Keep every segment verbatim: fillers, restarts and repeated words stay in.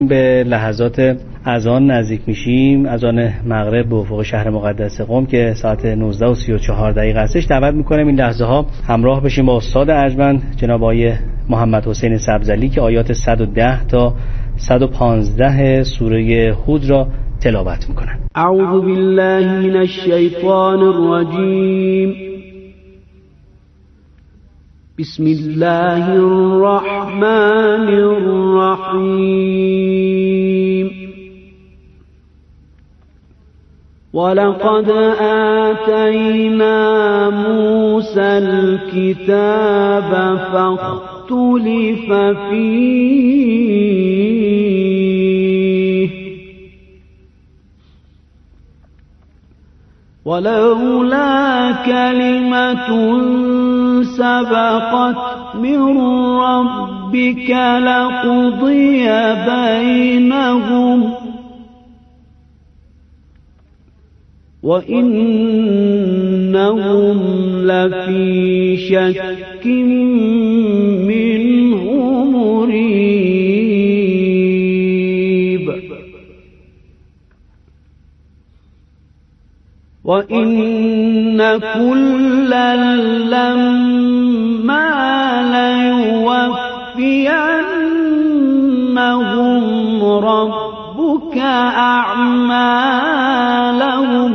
به لحظات اذان نزدیک میشیم، اذان مغرب به افق شهر مقدس قم که ساعت نوزده و سی و چهار دقیقه هستش. دعوت میکنم این لحظه ها همراه بشیم با استاد ارجمند جناب آقای محمد حسین سبزعلی که آیات صد و ده تا صد و پانزده سوره هود را تلاوت میکنن. اعوذ بالله من الشیطان الرجیم. بسم الله الرحمن الرحیم. ولقد آتینا موسی الكتاب فاختلف فیه ولولا كلمة سبقت من ربك لقضي بينهم وإنهم لفي شك منه مريب. وإن كلا لما ليوفينهم ربك أعمالهم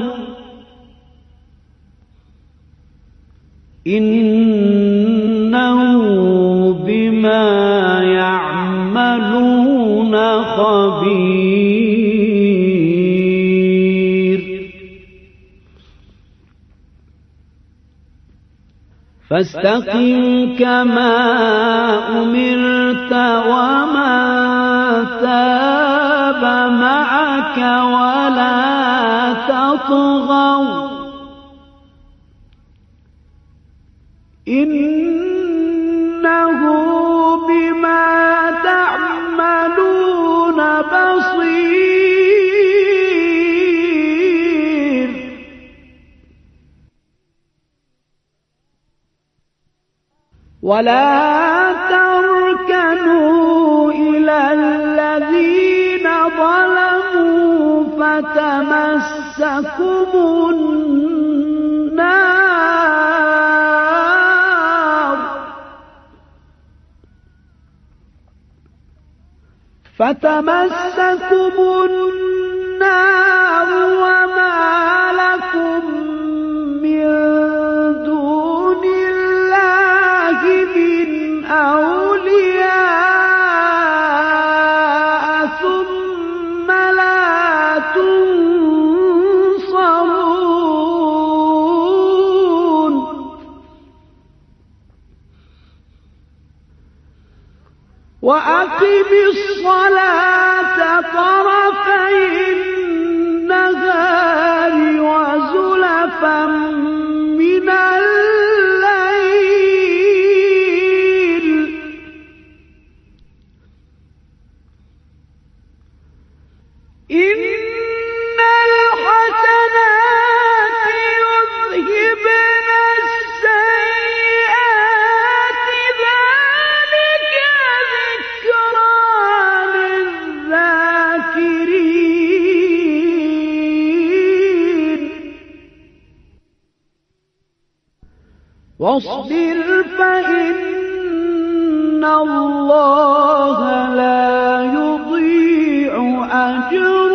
إنه بما يعملون خبير. فاستقم كما أمرت ومن تاب معك ولا تطغوا إنه بما تعملون بصير. ولا تركنوا إلى الذين ظلموا فتمسكم النار فتمسكم النار وما لكم من دون الله من أولياء ثم لا تنصرون. وأقم الصلاة طرفي النهار وزلفا من الليل إن الحسنات يذهبن السيئات ذلك ذكرى للذاكرين. واصبر فإن الله لا يضيع أجر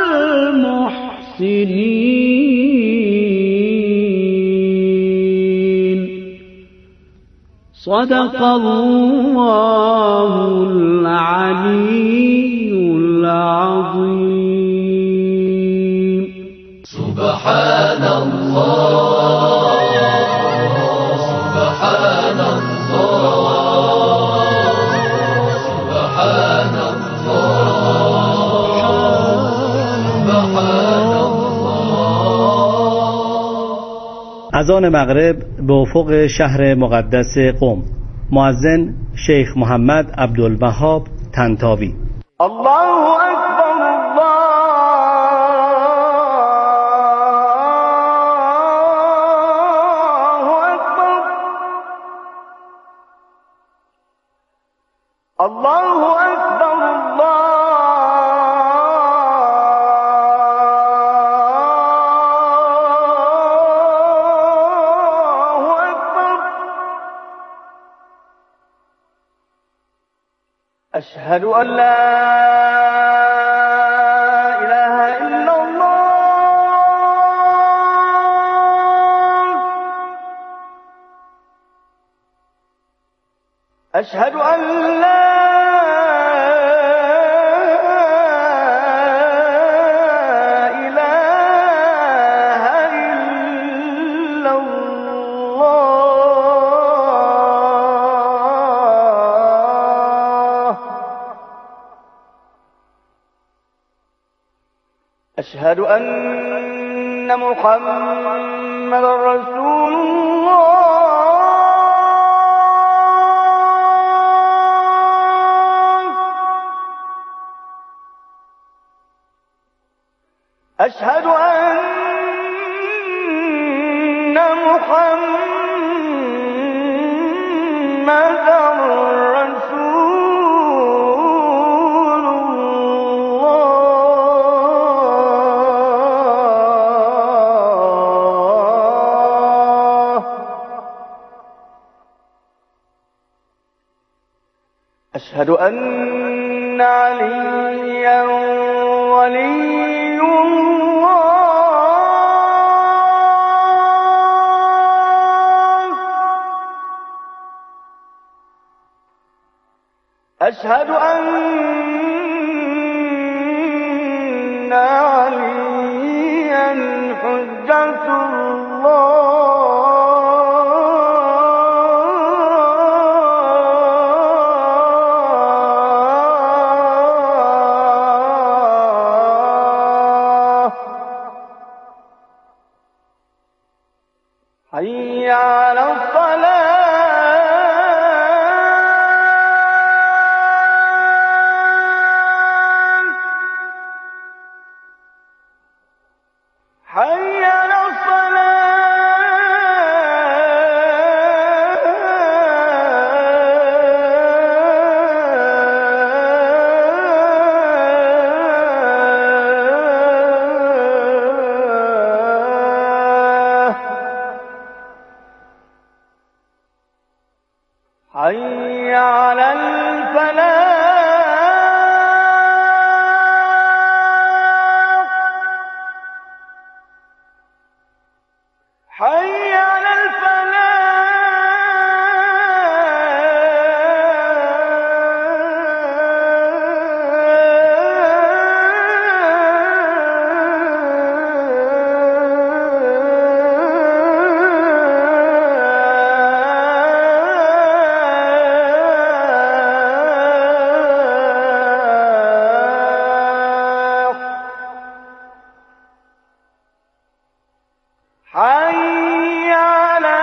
المحسنين. صدق الله العلي العظيم. سبحان الله سبحان الله سبحان الله سبحان الله. اذان مغرب به افق شهر مقدس قم. مؤذن شیخ محمد عبدالوهاب طنطاوی. الله اکبر الله اکبر الله أشهد أن لا إله إلا الله. أشهد أن لا أشهد أن محمد رسول الله. أشهد أن محمد أشهد أن عليا ولي الله. أشهد أن عليا حجة الله. حي على الصلاة. حي على حي على الفلاح. حي على حي على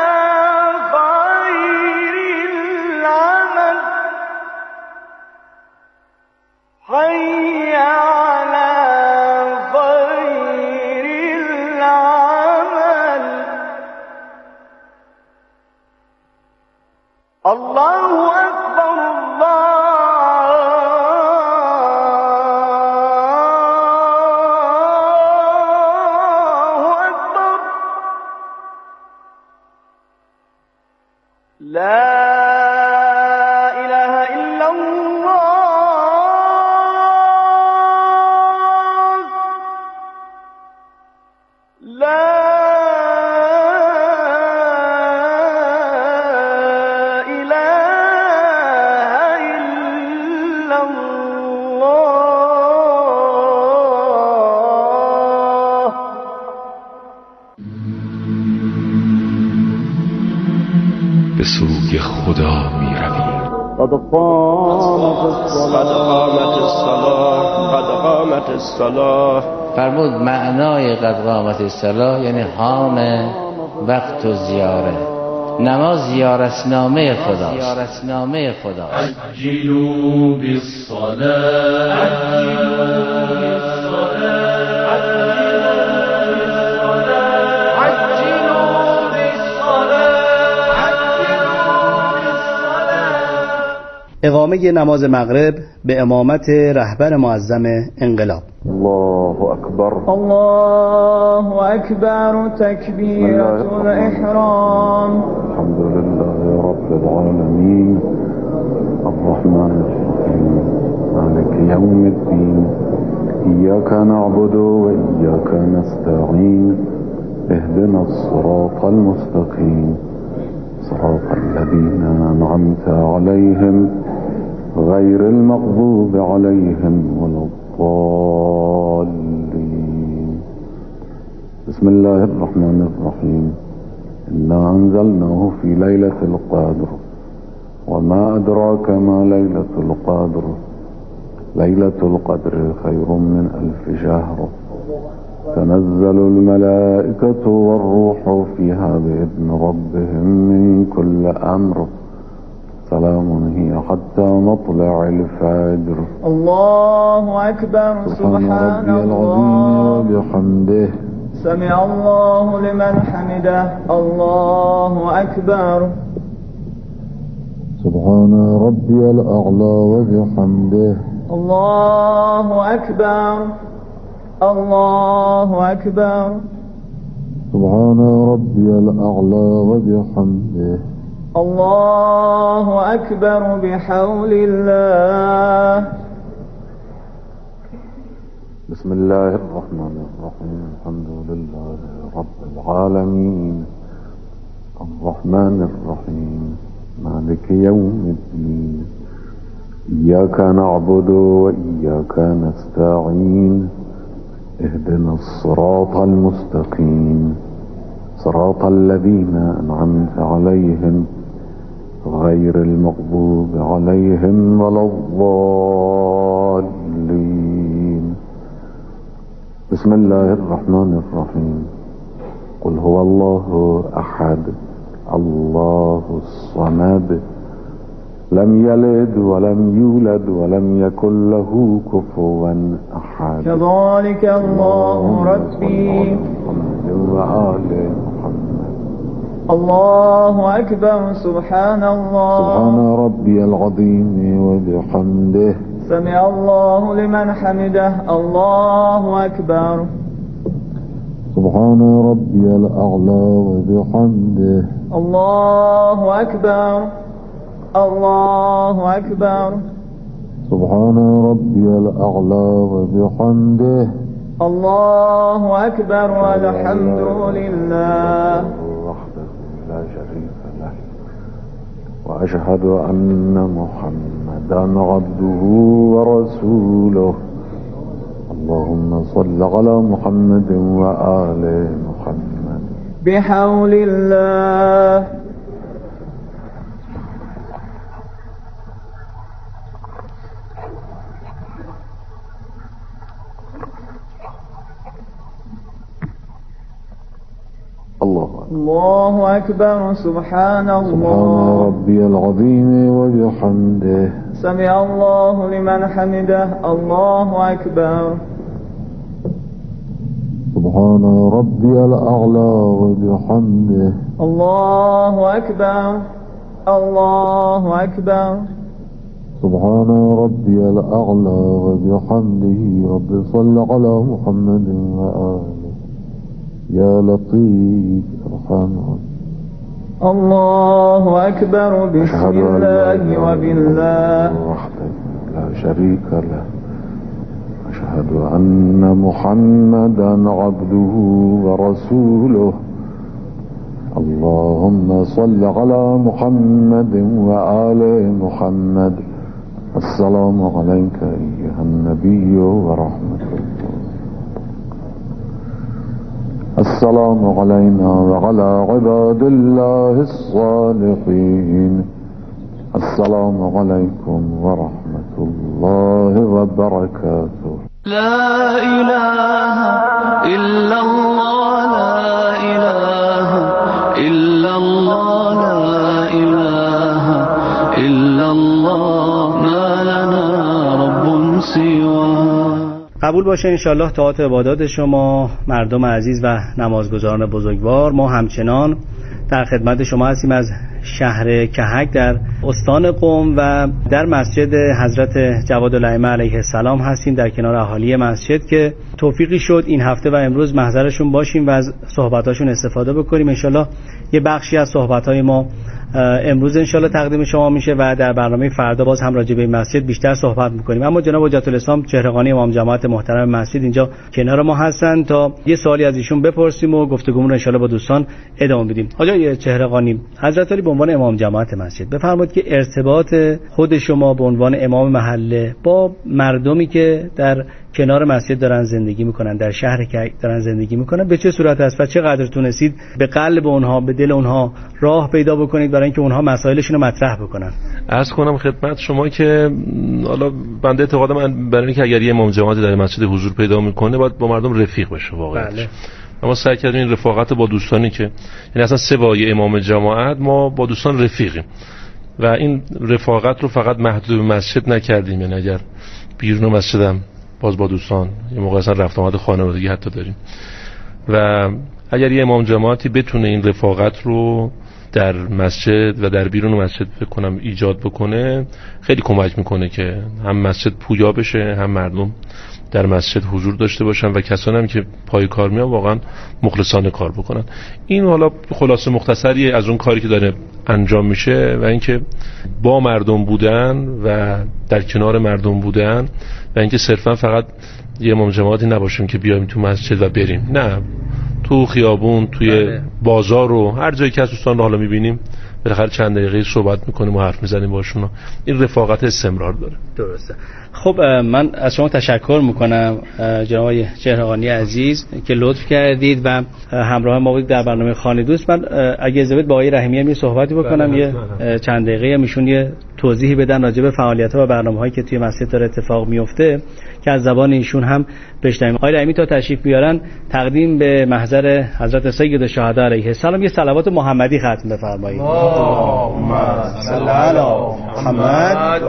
خير العمل. حي على خير العمل. الله أكبر الله أكبر. لا إله إلا الله. لا إله إلا الله. به سوی خدا می رویم. قد قامت الصلاة. قد قامت الصلاة. فرمود معنای قد قامت الصلاة یعنی حان وقت و زیاره. نماز زیارتنامه خدا. زیارتنامه خدا. عجلوا بالصلاة. اقامه نماز مغرب به امامت رهبر معظم انقلاب. الله أكبر. الله أكبر تكبيرة الإحرام. الحمد لله رب العالمين الرحمن الرحيم مالك يوم الدين إياك نعبد وإياك نستعين اهدنا الصراط المستقيم صراط الذين أنعمت عليهم غير المغضوب عليهم ولا الضالين. بسم الله الرحمن الرحيم. إنا أنزلناه في ليلة القدر وما أدراك ما ليلة القدر ليلة القدر خير من ألف شهر تنزل الملائكة والروح فيها بإذن ربهم من كل أمر سلام هي حتى مطلع الفجر. الله أكبر. سبحان ربي الله العظيم وبحمده سمع الله لمن حمده. الله أكبر. سبحان ربي الأعلى وبحمده. الله أكبر. الله أكبر. سبحان ربي الأعلى وبحمده. الله أكبر بحول الله. بسم الله الرحمن الرحيم. الحمد لله رب العالمين الرحمن الرحيم مالك يوم الدين إياك نعبد وإياك نستعين اهدنا الصراط المستقيم صراط الذين أنعمت عليهم غير المغضوب عليهم ولا الضالين. بسم الله الرحمن الرحيم. قل هو الله أحد الله الصمد لم يلد ولم يولد ولم يكن له كفوا أحد. كذلك الله ربي. وآل محمد. الله أكبر. سبحان الله. سبحان ربي العظيم وبحمده. سمع الله لمن حمده. الله أكبر. سبحان ربي الأعلى وبحمده. الله أكبر. الله أكبر. سبحان ربي الأعلى وبحمده. الله أكبر والحمد لله وحده لا شريك له وأشهد أن محمدا عبده ورسوله. اللهم صل على محمد وآل محمد. بحول الله. الله الله أكبر. سبحان الله. سبحان ربي العظيم وبحمده. سمع الله لمن حمده. الله أكبر. سبحان ربي الأعلى وبحمده. الله أكبر. الله أكبر. سبحان ربي الأعلى وبحمده. رب صل على محمد وآله يا لطيف ارحم. الله أكبر. بسم الله وبالله وحده لا شريك له. أشهد أن محمدا عبده ورسوله. اللهم صل على محمد وآل محمد. السلام عليك أيها النبي ورحمة الله. السلام علينا وعلى عباد الله الصالحين. السلام عليكم ورحمة الله وبركاته. لا إله إلا الله لا إله إلا الله لا إله إلا الله ما لنا رب سواه. قبول باشه انشالله طاعت عبادات شما مردم عزیز و نمازگزاران بزرگوار. ما همچنان در خدمت شما هستیم از شهر کهک در استان قم و در مسجد حضرت جوادالائمه علیه السلام هستیم، در کنار اهالی مسجد که توفیقی شد این هفته و امروز محضرشون باشیم و از صحبتاشون استفاده بکنیم. انشالله یه بخشی از صحبتهای ما امروز انشالله تقدیم شما میشه و در برنامه فردا باز هم راجع به مسجد بیشتر صحبت میکنیم. اما جناب حجت الاسلام چهرهقانی امام جماعت محترم مسجد اینجا کنار ما هستن تا یه سوالی از ایشون بپرسیم و گفتگومون رو انشالله با دوستان ادامه بدیم. آقای چهرهقانی، حضرت علی به عنوان امام جماعت مسجد بفرمایید که ارتباط خود شما به عنوان امام محله با مردمی که در کنار مسجد دارن زندگی میکنن، در شهر که دارن زندگی میکنن، به چه صورت است و چقدر تونستید به قلب اونها، به دل اونها راه پیدا بکنید برای اینکه اونها مسائلشون رو مطرح بکنن؟ عرض کنم خدمت شما که حالا بنده اعتقاد من برای اینکه اگر یه امام جماعتی در مسجد حضور پیدا میکنه باید با مردم رفیق بشه واقعا. بله. اما سعی کردیم این رفاقت با دوستانی که یعنی اصلا سوای امام جماعت ما با دوستان رفیقیم و این رفاقت رو فقط محدود به مسجد نکردیم، یعنی اگر بیرون مسجدم باز با دوستان یه موقع اصلا رفت آمد خانوادگی حتی داریم و اگر یه امام جماعتی بتونه این رفاقت رو در مسجد و در بیرون مسجد بکنم ایجاد بکنه خیلی کمک میکنه که هم مسجد پویا بشه، هم مردم در مسجد حضور داشته باشن و کسانی هم که پای کار میان واقعا مخلصانه کار بکنن. این حالا خلاصه مختصری از اون کاری که داره انجام میشه و اینکه با مردم بودن و در کنار مردم بودن و اینکه صرفا فقط یه امام جماعتی نباشیم که بیایم تو مسجد و بریم، نه، تو خیابون، توی بله. بازار و هر جایی که از دوستان رو حالا میبینیم بالاخره چند دقیقه صحبت میکنیم و حرف میزنیم باشون. این رفاقت استمرار داره. درسته. خب من از شما تشکر میکنم جناب چهرهقانی عزیز که لطف کردید و همراه ما بودید در برنامه خانه دوست. من اگه اجازه بدید با آقای رحیمی هم یه صحبتی بکنم، یه چند دقیقه هم ایشون یه توضیحی بدن راجع به فعالیت‌ها و برنامه‌هایی که توی مسجد داره اتفاق میفته که از زبان ایشون هم بشنویم. آقای رحیمی تا تشریف بیارن تقدیم به محضر حضرت سید الشهدا علیه السلام یه صلوات محمدی ختم بفرمایید. اللهم صل علی محمد و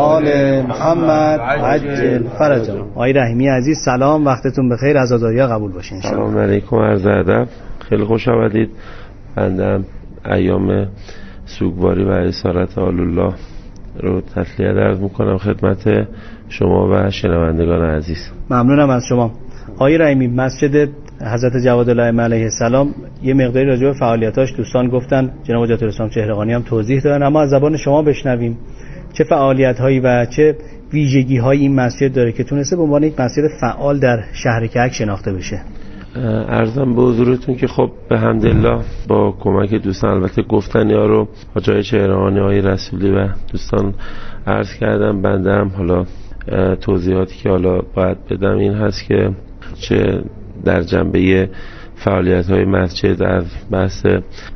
آل محمد عجل فرجهم. آقای رحیمی عزیز سلام، وقتتون بخیر، عزاداریا قبول باشه ان شاء الله. سلام علیکم، عرض ادب، خیلی خوش آمدید. بنده ایام سوگواری و اسارت آل الله رو تسلیت عرض میکنم خدمت شما و شنوندگان عزیز. ممنونم از شما. آقای رحیمی، مسجد حضرت جوادالائمه علیه السلام یه مقداری راجع به فعالیتاش دوستان گفتن، جناب حجت الاسلام چهرهقانی هم توضیح دادن، اما از زبان شما بشنویم چه فعالیت‌هایی و چه ویژگی‌هایی این مسجد داره که تونسته به عنوان یک مسجد فعال در شهر کهک شناخته بشه. عرضم به حضورتون که خب به حمدالله با کمک دوستان البته گفتن ها رو حاجی چهرهقانی، آقای رسولی و دوستان عرض کردم. بنده هم حالا توضیحاتی که حالا باید بدم این هست که چه در جنبه فعالیت‌های مسجد از بحث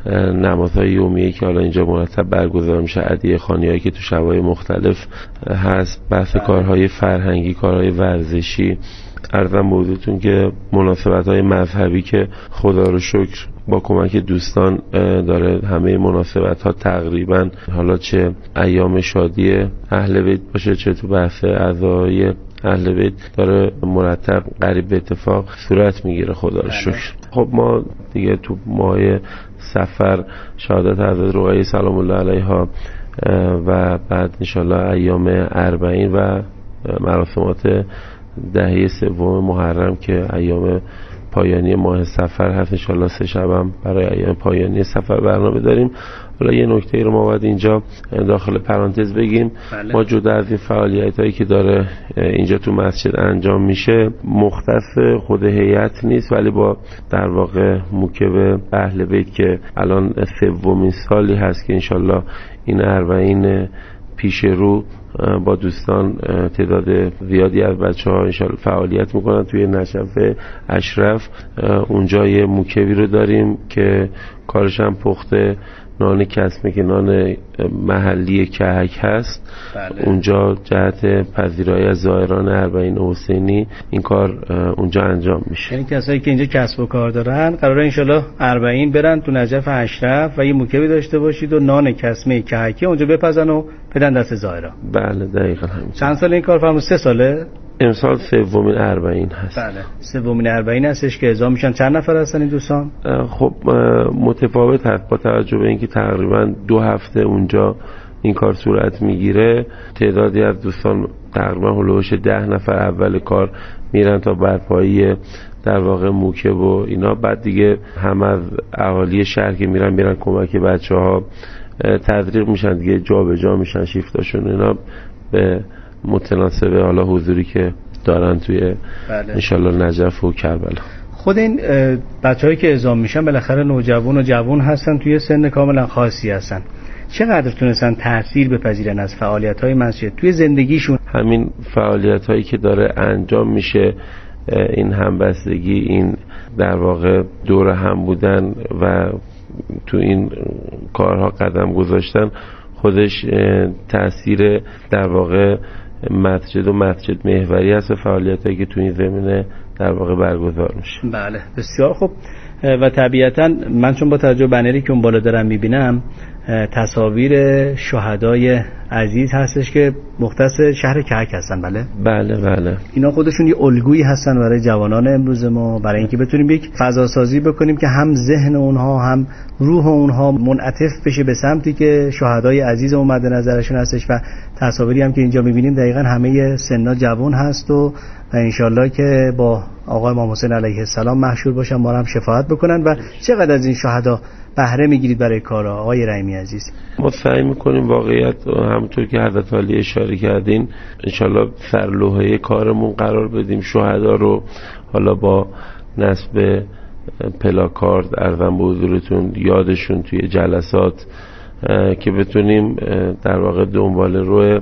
نمازهای یومیه که حالا اینجا مرتب برگزار میشه، ادعیه خوانی‌هایی که تو شب‌های مختلف هست، بحث کارهای فرهنگی، کارهای ورزشی، عرضم موضوعتون که مناسبت‌های مذهبی که خدا رو شکر با کمک دوستان داره همه مناسبت‌ها تقریبا حالا چه ایام شادی اهل بیت باشه چه تو بحث اعضای اهل بیت داره مرتب قریب به اتفاق صورت میگیره خدا رو شکر. خب ما دیگه تو ماه صفر شهادت حضرت رقیه سلام الله علیها و بعد انشالله ایام اربعین و مراسمات دهه سوم محرم که ایام پایانی ماه صفر هست، انشالله سه شبم برای ایام پایانی صفر برنامه داریم. حالا یه نکته رو ما باید اینجا داخل پرانتز بگیم. بله. ما جدا از این فعالیت هایی که داره اینجا تو مسجد انجام میشه مختص خود هیئت نیست، ولی با در واقع موکب اهل بیت که الان سومین سالی هست که انشالله این اربعین پیش رو با دوستان تعداد زیادی از بچه ها انشالله فعالیت میکنن توی نشف اشرف. اونجا یه موکبی رو داریم که کارش هم پخته نان کسمه که نان محلی کهک هست. بله. اونجا جهت پذیرایی از زائران اربعین حسینی این کار اونجا انجام میشه. یعنی کسایی که اینجا کسب و کار دارن قراره انشالله اربعین برن تو نجف اشرف و یه موکبی داشته باشید و نان کسمه کهکی اونجا بپزن و بدن دست زائران. بله دقیقاً همین. چند سال این کار فرمود؟ سه ساله؟ امسال سومین اربعین هست. بله سومین اربعین هستش که اعزام میشن. چند نفر هستن این دوستان؟ خب متفاوت هست با توجه به اینکه تقریبا دو هفته اونجا این کار صورت میگیره. تعدادی از دوستان تقریبا هلوش ده نفر اول کار میرن تا برپایی در واقع موکب و اینا، بعد دیگه هم از اهالی شهر که میرن میرن کمک بچه ها تدریق میشن دیگه، جا به جا میشن شیفتاشون اینا به متناسبه حالا حضوری که دارن توی بله. انشالله نجف و کربلا. خود این بچه‌هایی که اعزام میشن بالاخره نوجوان و جوان هستن، توی سن کاملا خاصی هستن. چقدر تونستن تأثیر بپذیرن از فعالیت‌های مسجد توی زندگیشون؟ همین فعالیت‌هایی که داره انجام میشه، این همبستگی، این در واقع دور هم بودن و تو این کارها قدم گذاشتن، خودش تأثیر در واقع مسجد و مسجد محوری هست و فعالیتایی که تو این زمینه در واقع برگزار میشه. بله بسیار خوب. و طبیعتا من چون با توجه به بنری که اون بالا دارم میبینم تصاویر شهدای عزیز هستش که مختص شهر کهک هستن. بله بله بله اینا خودشون یه الگویی هستن برای جوانان امروز ما، برای اینکه بتونیم یک فضا سازی بکنیم که هم ذهن اونها هم روح اونها منعطف بشه به سمتی که شهدای عزیز اون مد نظرشون هستش. و تصاویری هم که اینجا میبینیم دقیقاً همه سنا جوان هست و و انشالله که با آقای امام حسین علیه السلام محشور باشن، ما هم شفاعت بکنن. و چقدر از این شهدا بهره میگیرید برای کارا آقای رحیمی عزیز؟ ما سعی میکنیم واقعیت همونطور که حضرت علی اشاره کردین انشالله سرلوحه کارمون قرار بدیم، شهدا رو حالا با نصب پلاکارد ارزم به حضورتون یادشون توی جلسات که بتونیم در واقع دنبال روی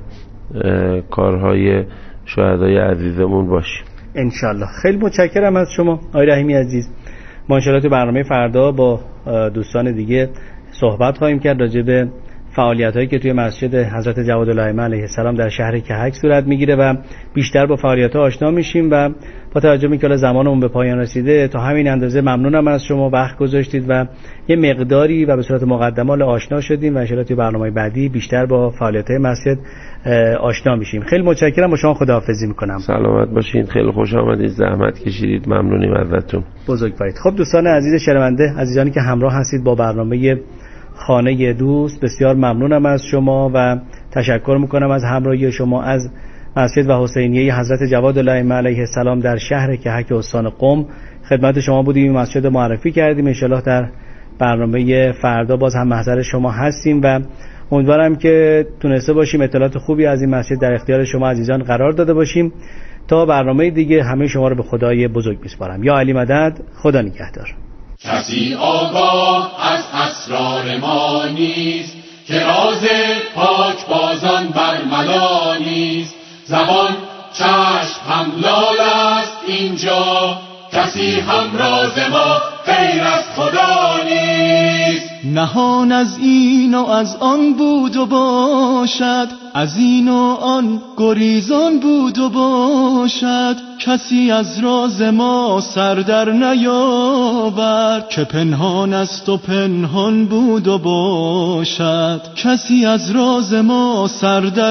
کارهای شهدای عزیزمون باشیم انشالله. خیلی متشکرم از شما آقای رحیمی عزیز. ما انشالله تو برنامه فردا با دوستان دیگه صحبت خواهیم کرد راجع به فعالیت‌هایی که توی مسجد حضرت جواد الائمه علیه السلام در شهر کهک صورت میگیره و بیشتر با فعالیت‌ها آشنا میشیم. و با توجه به اینکه زمانمون به پایان رسیده تا همین اندازه ممنونم از شما وقت گذاشتید و یه مقداری و به صورت مقدمات آشنا شدیم و ان شاءالله توی برنامه بعدی بیشتر با فعالیت‌های مسجد آشنا میشیم. خیلی متشکرم، با شما خداحافظی میکنم. سلامت باشین، خیلی خوش آمدید، زحمت کشیدید، ممنونیم ازتون. بزرگوارید. خب دوستان عزیز شنونده، عزیزانی که همراه هستید با برنامه خانه دوست، بسیار ممنونم از شما و تشکر میکنم از همراهی شما از مسجد و حسینیه حضرت جواد الائمه علیه السلام در شهر کهک استان قم. خدمت شما بودیم، مسجد معرفی کردیم. انشالله در برنامه فردا باز هم محضر شما هستیم و امیدوارم که تونسته باشیم اطلاعات خوبی از این مسجد در اختیار شما عزیزان قرار داده باشیم. تا برنامه دیگه همه شما رو به خدای بزرگ میسپارم. یا علی مدد، خدا نگهدار. کسی آگاه از اسرار ما نیست که راز پاک بازان برملا نیست. زبان چشم هم لال است اینجا، کسی هم راز ما غیر از خدا نیست. نهان از این و از آن بود و باشد، از این و آن گریزان بود و باشد. کسی از راز ما سر در نیاورد، که پنهان است و پنهان بود و باشد. کسی از راز ما سر در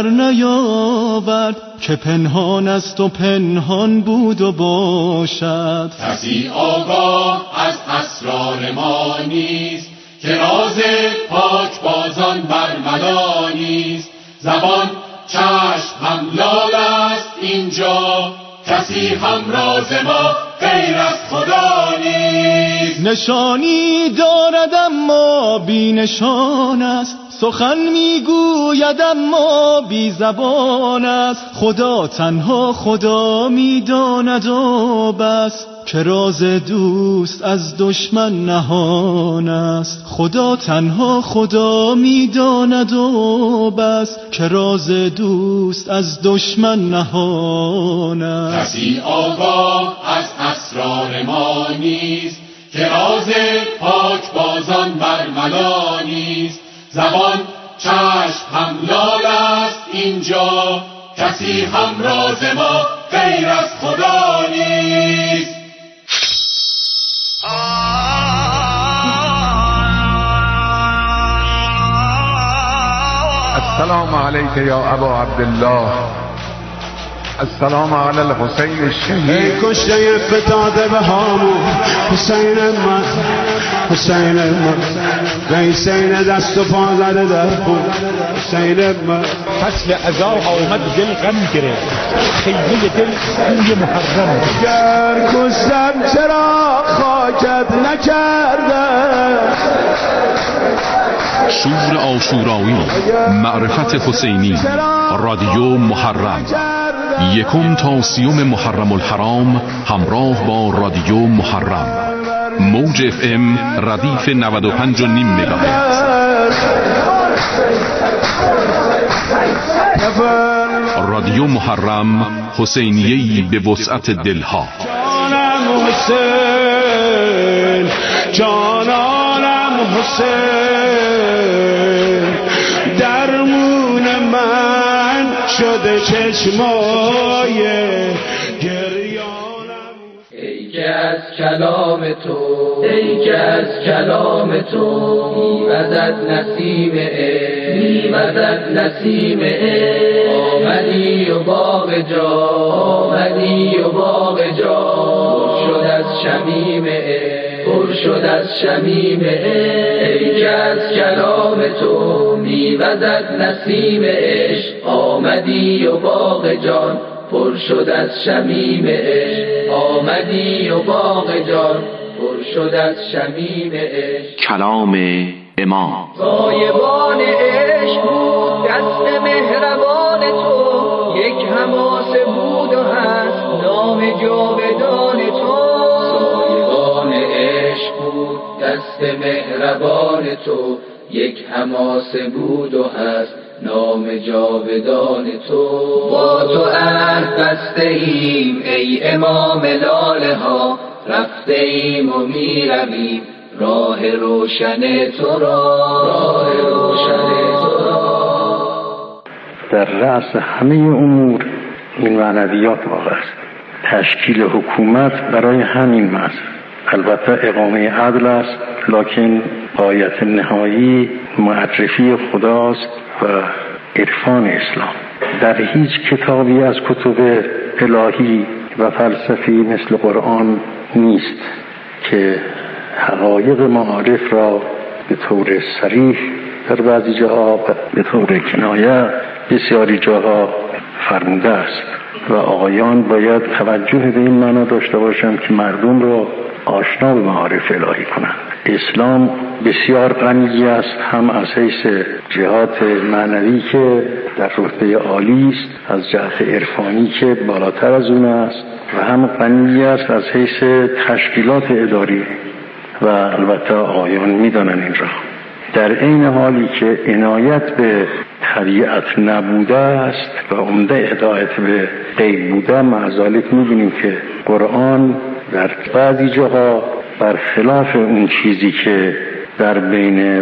نیاورد، که پنهان است و پنهان بود و باشد. کسی آگاه از اسرار ما نیست که راز پاک بازان برملا نیست. زبان چشم هم لال است اینجا، کسی هم راز ما غیر از خدا نیست. نشانی دارد اما بی نشان است، سخن میگوید اما بی زبان است. خدا تنها خدا میداند و بس، که راز دوست از دشمن نهان است. خدا تنها خدا میداند و بس، که راز دوست از دشمن نهان است. کسی آگاه از اسرار ما نیست که راز پاک بازان برملا نیست. زبان چشم هم لال است اینجا، کسی هم راز ما غیر از خدا نیست. السلام علیک یا ابا عبدالله، السلام علی الحسین الشهید. ای کشته فتاده به هامون حسین من، حسین من، قیسین دست و پا زده در خون حسین من. فصل عزا آمد دل غم گرفت، خیلی دل بوی محرم. گر کشتم چرا خاکت نکرده. شور عاشورایی، معرفت حسینی، رادیو محرم، یکم تا سیوم محرم الحرام همراه با رادیو محرم. موج اف ام ردیف نود و پنج و نیم مگاهرتز. رادیو محرم، حسینیه‌ای به وسعت دلها. جانم حسین، جانانم حسین، درمون من شده چشمای گریانم. ای که از کلام تو، ای که از کلام تو میوزد نسیم عشق، میوزد نسیم عشق. آمدی و باغ جا، آمدی و باغ جا پر شد از شمیم عشق، پر شد از شمیم عشق. ای که از کلام تو میوزد نسیم عشق، آمدی و باغ جان پر شد از شمیم عشق. آمدی و باغ جان پر شد از شمیم عشق. کلام امام. سایبان عشق بود دست مهربان تو، یک حماسه بود و هست نام جاودان تو. سایبان عشق بود دست مهربان تو، یک حماسه بود و هست نام جاودان تو. با تو عهد بسته ایم ای امام لاله ها، رفته ایم و می رویم راه روشن تو را، راه روشن تو را. در رأس همه امور این معنویات واقع است. تشکیل حکومت برای همین معنی البته اقامه عدل است، لکن غایت نهایی معرفی خداست و عرفان اسلام. در هیچ کتابی از کتب الهی و فلسفی مثل قرآن نیست که حقایق معارف را به طور صریح در بعضی جاها به طور کنایه بسیاری جاها فرموده است و آقایان باید توجه به این معنا داشته باشند که مردم را آشنا به معارف الهی کنند. اسلام بسیار غنی است، هم از حیث جهات معنوی که در رتبه عالی است، از جهت عرفانی که بالاتر از اون است، و هم غنی است از حیث تشکیلات اداری و البته آقایان میدانند این را. در این حالی که عنایت به طبیعت نبوده است و عمده هدایت به غیب بوده، مع ذلک می‌بینیم که قرآن در بعضی جاها برخلاف اون چیزی که در بین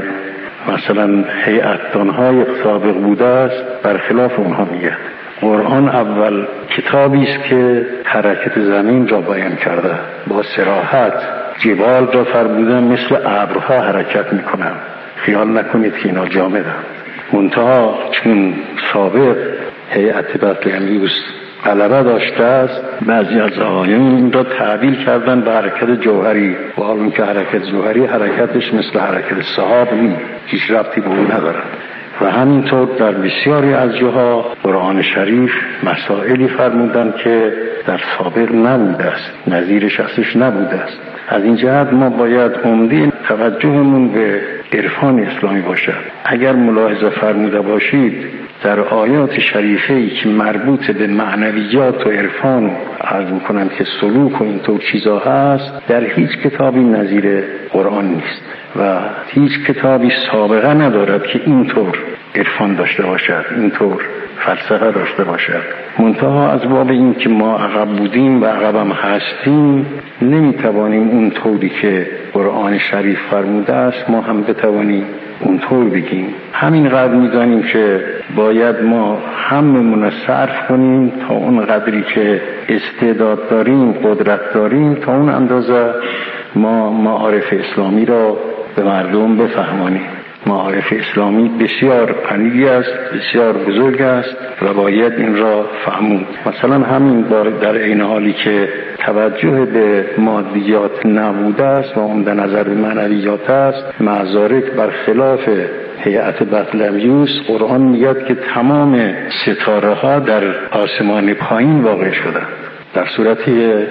مثلا هیئت‌دان‌های سابق بوده است برخلاف اونها میگه. قرآن اول کتابی است که حرکت زمین را بیان کرده، با صراحت جبال را فرموده مثل ابرها حرکت میکنند. خیال نکنید که اینا جامدند. منتها چون سابق هیئت بطلمیوس غلبه داشته است، بعضی از آقایان این را تعبیر کردن به حرکت جوهری، و حال که حرکت جوهری حرکتش مثل حرکت سحاب نیست، هیچ ربطی به اون ندارد. و همینطور در بسیاری از جاها قرآن شریف مسائلی فرمودن که در سابق نبوده است، نظیرش ازش نبوده است. از این جهت ما باید عمده توجهمون به عرفان اسلامی باشد. اگر ملاحظه فرموده باشید در آیات شریفه‌ای که مربوط به معنویات و عرفان عرض می‌کنم که سلوک و اینطور چیزا هست، در هیچ کتابی نظیر قرآن نیست و هیچ کتابی سابقه ندارد که اینطور عرفان داشته باشد، اینطور فلسفه داشته باشد. منتها از باب این که ما عقب بودیم و عقبم هستیم، نمیتوانیم اون طوری که قرآن شریف فرموده است ما هم بتوانیم اونطور بگیم. همین قدر میدانیم که باید ما هممون صرف کنیم تا اون قدری که استعداد داریم، قدرت داریم، تا اون اندازه ما معارف اسلامی را به مردم بفهمانیم. معارف اسلامی بسیار غنی است، بسیار بزرگ است و باید این را فهمود. مثلا همین در این حالی که توجه به مادیات نبوده است و اون در نظر به معنویات است، مزارک برخلاف هیئت بطلمیوس قرآن میگه که تمام ستاره ها در آسمان پایین واقع شدند، در صورتی